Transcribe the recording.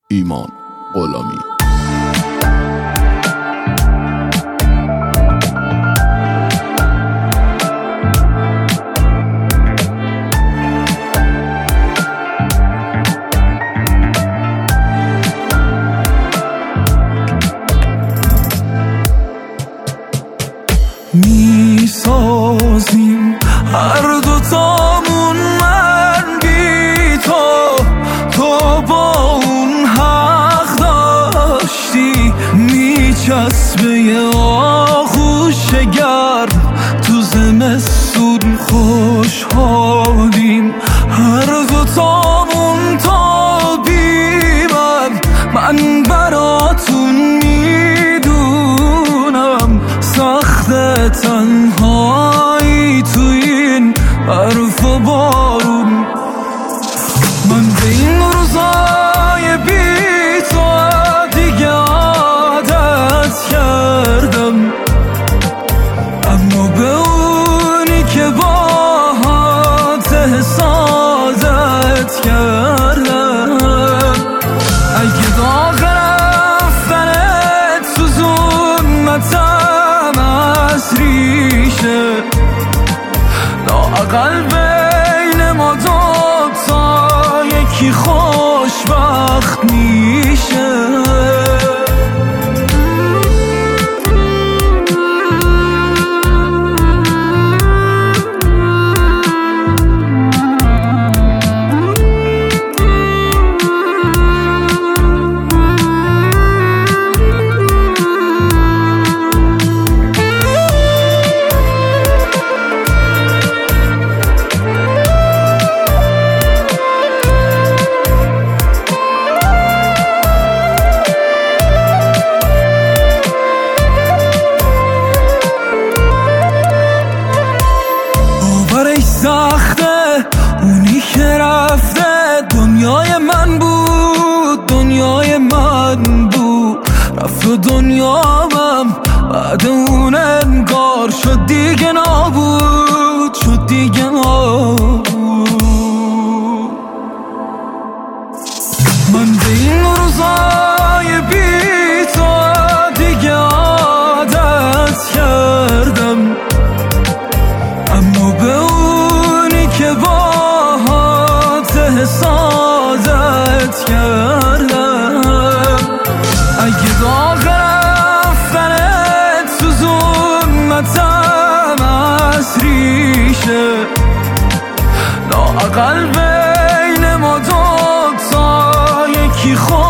ایمان غلامی. میسازیم هر دوتامون، من بی تو با اون حق داشتی. میچسبه یه آغوش گرم تو زمستون، خوشحالیم هر دوتامون تابیم. من براتون میدونم سخت تنهایی تو این برف و بارون. من به این روزای بی تو دیگه عادت کردم، اما به اونی که باهات حسادت کردم. اگه داغ رفتنت سوزوندتم از ریشه، لااقل بین ما دوتا یکی خوشبخت میشه. سخته اونی که رفته دنیای من بود، دنیای من بود. رفت و دنیامم بعد اون انگار شد دیگه نابود، شد دیگه نابود. من به این روزای بی تو دیگه عادت کردم، اما به اونی که باهات حسادت کردم. اگه داغ رفتنت سوزوندتم از ریشه، لااقل بین ما دوتا یکی